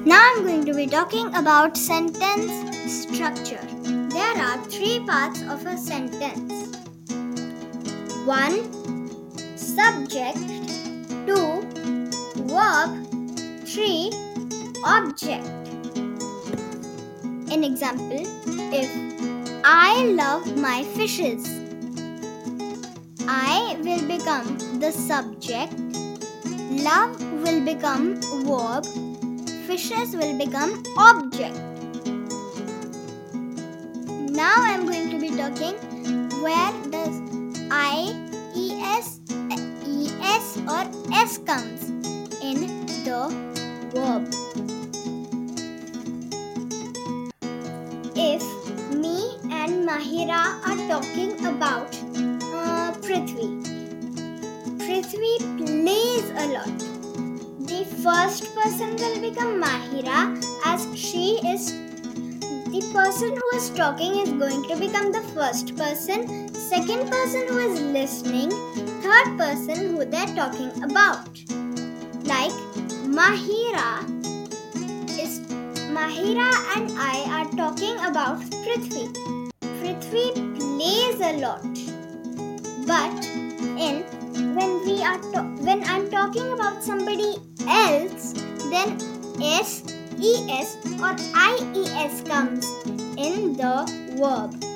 Now I'm going to be talking about sentence structure. There are 3 parts of a sentence. 1. Subject. 2. Verb. 3. Object. In example, if I love my fishes, I will become the subject, love will become verb, fishes will become object. Now I am going to be talking where does I, es, es or s comes in the verb. If me and Mahira are talking about Prithvi plays a lot. The first person will become Mahira, as she is the person who is talking is going to become the first person, second person who is listening, third person who they are talking about. Like Mahira and I are talking about Prithvi. Prithvi plays a lot. But when I'm talking about somebody else, then s, es or ies comes in the verb.